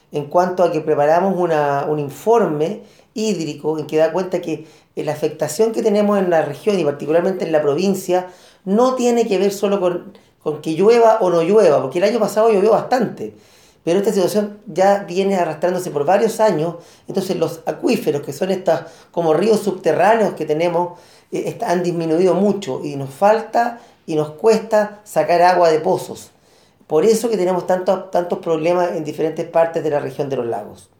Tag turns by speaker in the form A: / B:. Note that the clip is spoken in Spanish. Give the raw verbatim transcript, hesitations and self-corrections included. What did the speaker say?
A: en cuanto a que preparamos una, un informe hídrico en que da cuenta que eh, la afectación que tenemos en la región y particularmente en la provincia no tiene que ver solo con, con que llueva o no llueva, porque el año pasado llovió bastante, pero esta situación ya viene arrastrándose por varios años, entonces los acuíferos, que son estos como ríos subterráneos que tenemos, eh, est- han disminuido mucho y nos falta y nos cuesta sacar agua de pozos. Por eso que tenemos tantos, tantos problemas en diferentes partes de la región de los lagos.